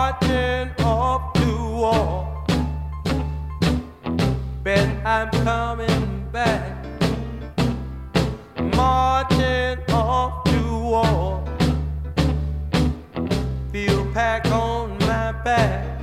marching off to war. Bet I'm coming back, marching off to war. Feel pack on my back.